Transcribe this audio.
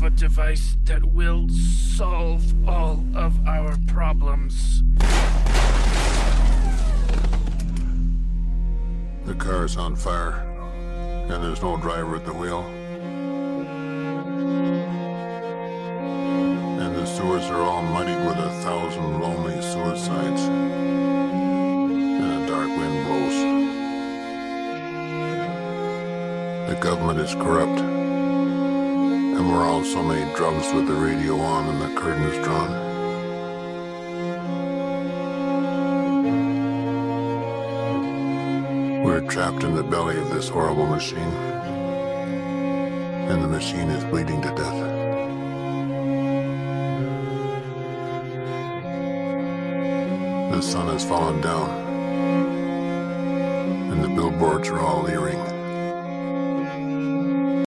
a device that will solve all of our problems. The car's on fire, and there's no driver at the wheel. And the sewers are all muddied with 1,000 lonely suicides. And a dark wind blows. The government is corrupt. And we're on so many drugs with the radio on and the curtain is drawn. We're trapped in the belly of this horrible machine. And the machine is bleeding to death. The sun has fallen down. And the billboards are all leering.